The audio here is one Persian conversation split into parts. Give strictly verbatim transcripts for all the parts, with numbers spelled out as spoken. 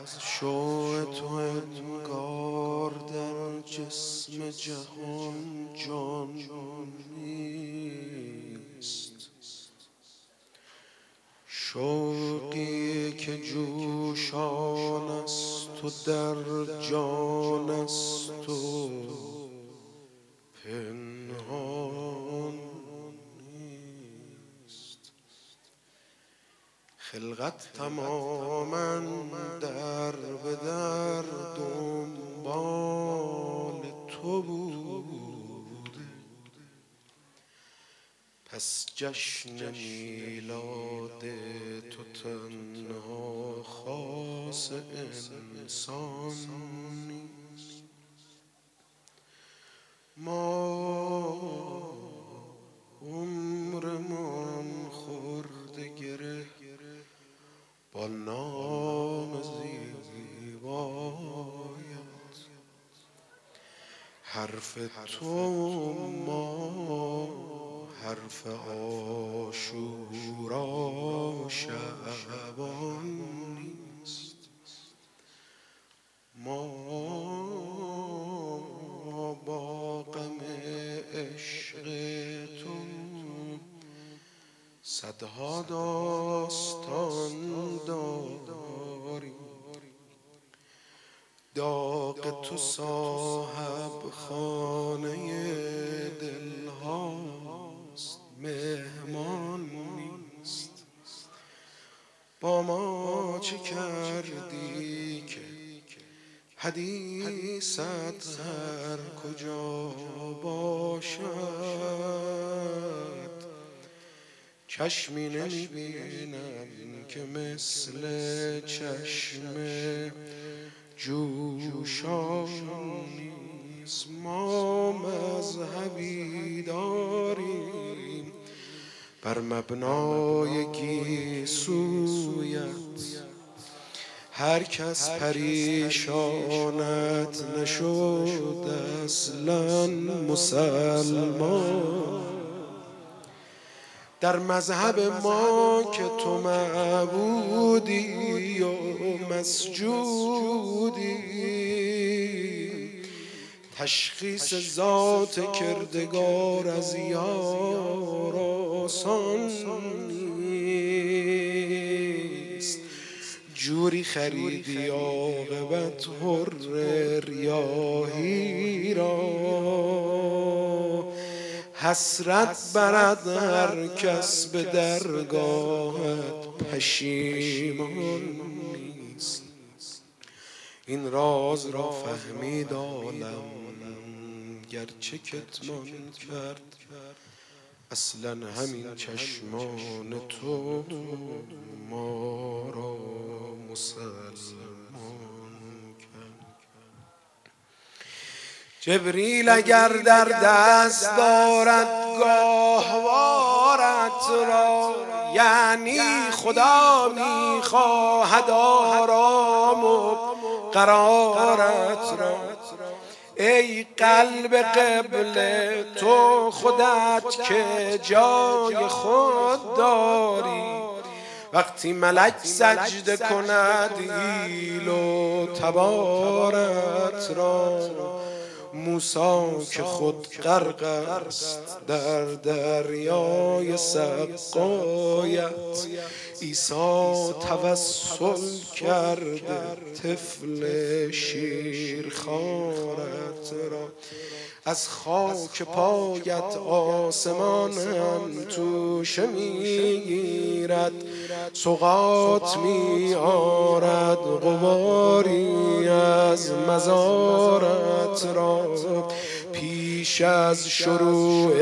شوق تو انگار در جسم جهان جان نیست، شوقی که جوشان است و در جان است و پنهان نیست. خلقت تماما در به در دنبال تو بوده، پس جشن میلاد تو تنها خاص انسان نیست. ما عمرمان خورده گره با نام زیبایت، حرف تو ما حرف عاشورا شعبان نیست. ما با غم عشق تو صدها داستان داریم، داغ تو صاحب خانه دل هاست، مهمان نیست. با ما چه کردی که حدیثت هر کجا باشد؟ چشمی نمیبینم که مثل چشم جوشان نیست. ما مذهبی داریم بر مبنای گیسویت، هر کس پریشانت نشد اصلا مسلمان. در مذهب ما که تو معبودی و مسجودی، تشخیص ذات کردگار از یار آسان نیست. جوری خریدی عاقبت حر ریاحی را، حسرت برد هر کس به درگاهت پشیمان نیست. این راز را فهمید عالم گرچه کتمان کرد، اصلا همین چشمان تو ما را مسلمان کرد. جبریل اگر در دست دارد گاهوارت را، یعنی خدا میخواهد آرام و قرارت را. ای قلب قبله تو خودت که جای خود داری، وقتی ملک سجده کند ایل و تبارت را. موسی که خود غرق است در دریای سقایت، عیسی توسل کرده طفل شیرخوارت را. از خاک پایت آسمان هم توشه میگیرد، سوغات می آرد غباری از مزارت را. پیش از شروع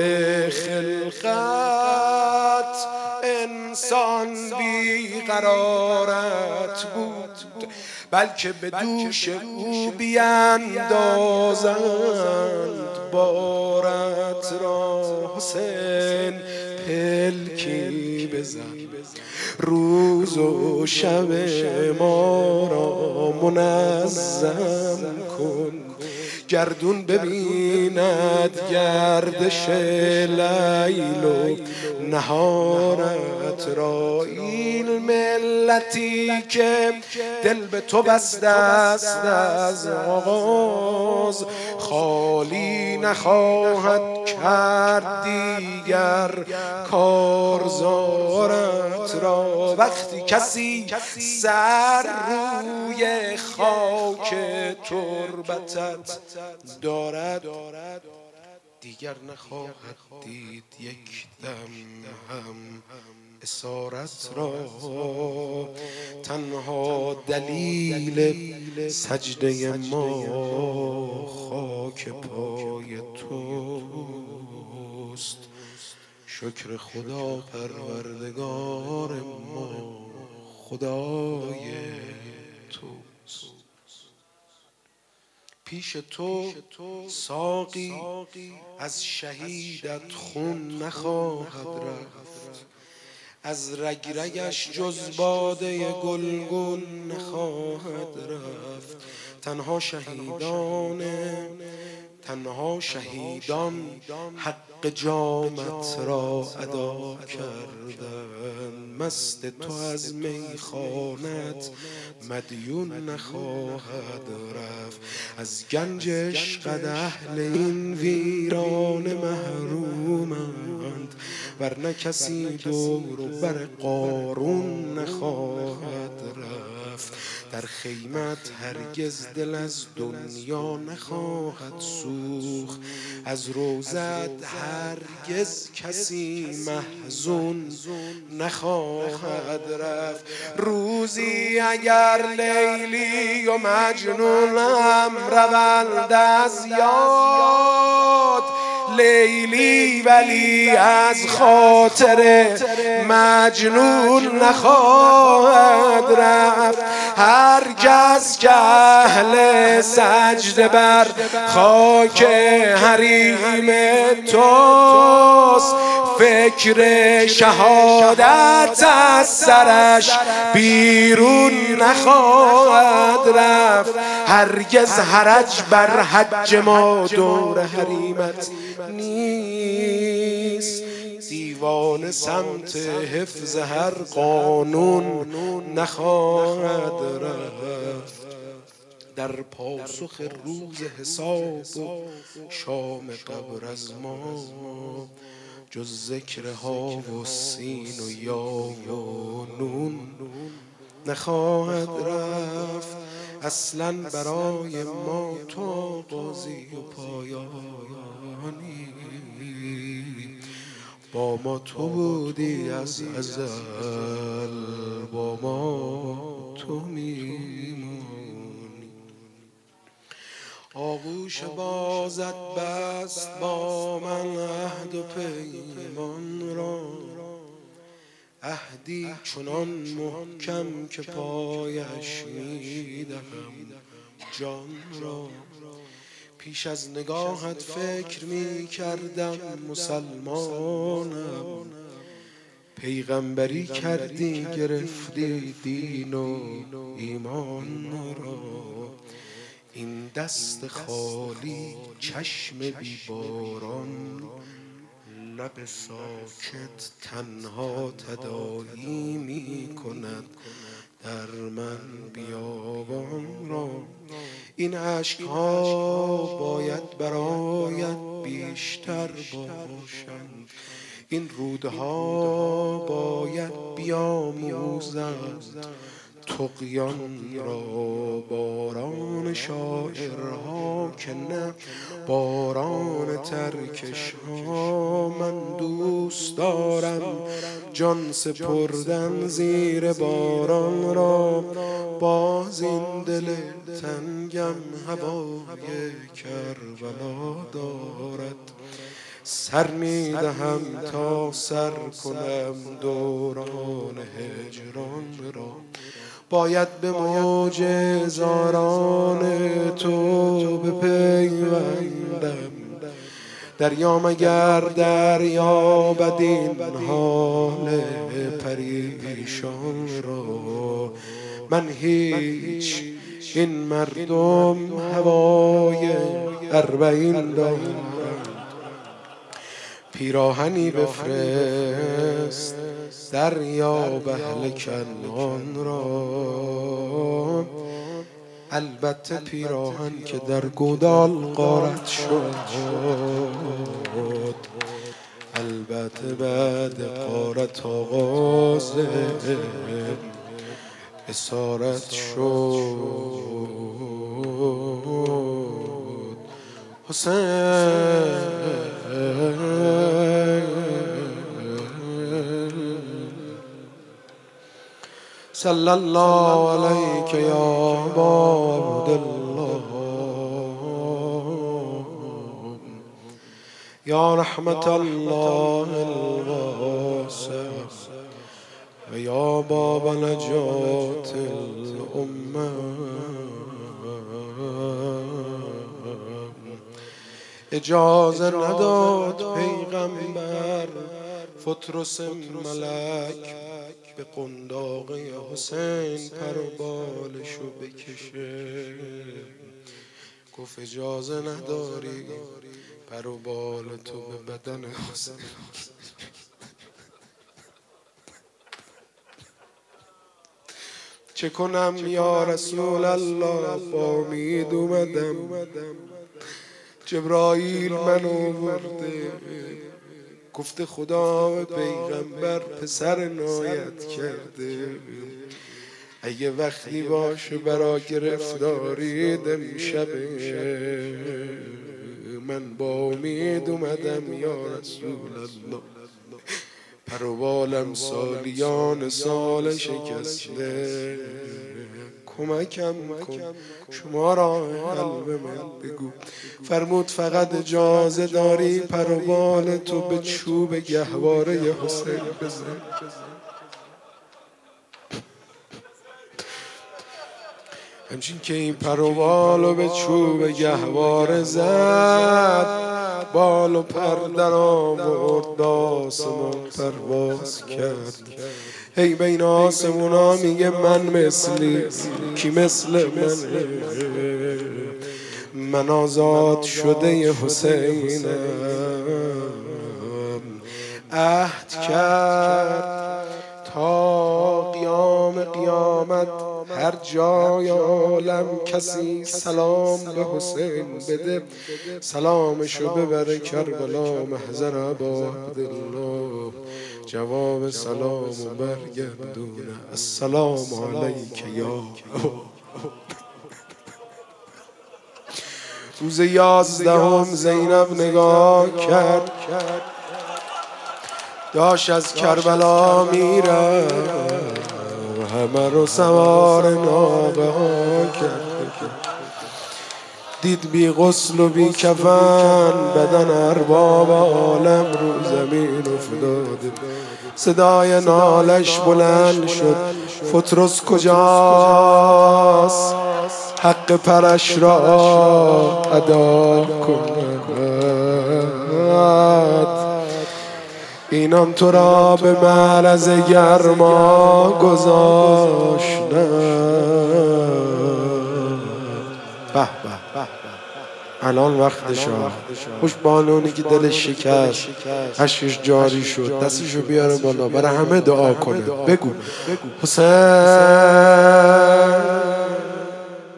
خلقت انسان بیقرارت بود، بلکه به دوش او بیندازند بارت را. حسین پلکی بزن روز و شب ما را منظم کن، گردون ببیند گردش لیل و نهارت را. این ملتی که دل به تو بسته است از آغاز، خالی نخواهد کرد دیگر کارزارت را. وقتی کسی سر روی خاک تربتت دارد، دیگر نخواهد دید یک دم هم اسارت را. تنها دلیل سجده ما خاک پای توست. شکر خدا پروردگار ما خدای توست. پیش تو ساقی از شهیدت خون نخواهد رفت، از رگ رگش جز باده گلگون نخواهد رفت. تنها شهیدان تنها شهیدان حق جامت را ادا کردند. مست تو از میخانت مدیون نخواهد رفت. از گنج عشقت اهل این ویران محرومند، ورنه کسی دور و بر قارون نخواهد رفت. در خیمت هرگز دل از دنیا نخواهد سوخت، از روزت هرگز کسی محزون نخواهد رفت. روزی اگر لیلی و مجنون هم روند از یاد، لیلی ولی از خاطر مجنون نخواهد رفت. هرگز که اهل سجده بر خاک حریم توست، فکر شهادت از سرش بیرون نخواهد رفت. هرگز حرج بر حج ما دور حریمت نیست، دیوان سمت حفظ هر قانون نخواهد رفت. در پاسخ روز حساب و شام قبر از ما، جز ذکرها و سین و یا و نون نخواهد رفت. اصلا برای ما تو قاضی و پایانی، با ما تو بودی از ازل، با ما تو میمونی. آغوش بازت بست با من عهد و پیمان را، عهدی چنان محکم که پایش میدهم جان را. پیش از نگاهت فکر می کردم مسلمانم، پیغمبری کردی گرفتی دین و ایمان را. این دست خالی چشم بی باران، لب ساکت تنها تداعی می کند در من بیابان را. این اشک‌ها باید برایت بیشتر باشند، این رودها باید بیاموزند طغیان را. باران شاعرها که نه باران ترکش ها، من دوست دارم جان سپردن زیر باران را. باز این دل تنگم هوای کربلا دارد، سر میدهم تا سر کنم دوران هجران را. باید به موج هزاران تو بپیوندم، دریا مگر دریا بد این حال پریشان را. من هیچ این مردم هوای اربعین دارند. پیراهنی بفرست دریاب اهل کنعان را، البته پیراهن که در گودال غارت شد، البته بعد غارت آغاز اسارت شد. حسین صلی الله علیک یا ابا عبدالله یا رحمت الله الواسع و یا باب نجات الامه. اجازه نداد پیغمبر فترس ملک به قنداق حسین پر و بالشو بکشه. گفت اجازه نداری پر و بال تو به بدن حسین. چه کنم یا رسول الله، با امید اومدم، جبرائیل منو برده، گفته خدا به پیغمبر پسر عنایت کرده، اگه وقتی باشه برا گرفتاری امشب من با امید اومدم یا رسول الله، پر و بالم سالیان سال شکسته، کمکم کن شما را قلب من بگو. فرمود فقط اجازه داری پر و بال تو به چوب گهواره حسین بزن. همچین که این پر و بالو به چوب گهواره زد، بال و پر در آورد به آسمان پرواز کرد. هی بین آسمونا میگه من مثلی، کی مثل من؟ من آزاد شده حسینم. عهد کرد تا قیام قیامت هر جای عالم کسی سلام به حسین بده، سلامشو ببره کربلا محضر ابا عبدالله، جواب سلامو برگردونه السلام علیک یا. روز یازدهم زینب نگاه کرد، داشت از کربلا میره، همه رو سوار ناقه ها کرد، دید بی غسل و بی کفن بدن ارباب عالم رو زمین افتاده. صدای نالش بلند شد فترس کجاست؟ حق پرش را ادا کند، اینان تو را به معرض گرما گذاشتن. به به الان وقتشه. خوش بالونی که دلش شکست، اشکش جاری شد، دستشو بیاره بالا برای همه دعا کنه. بگو حسین